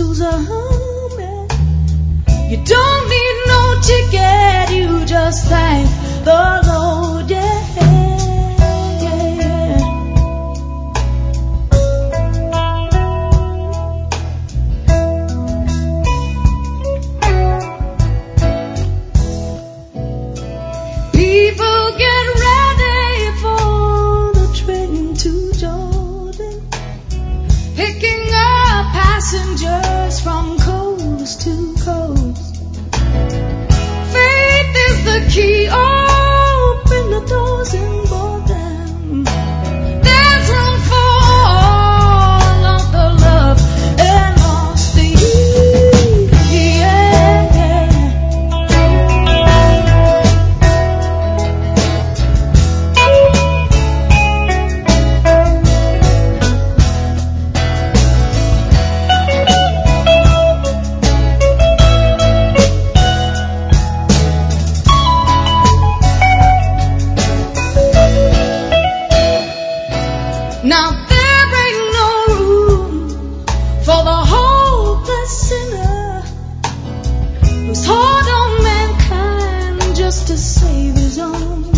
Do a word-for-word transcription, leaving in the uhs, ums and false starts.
to the home. You don't need no ticket, you just thank the Lord, yeah, yeah, yeah. People get ready for the train to Jordan, picking up passengers from coast to coast. Faith is the key, open the doors and board them. There's room for all of the love and lost the yeah. Now there ain't no room for the hopeless sinner who's hard on mankind just to save his own.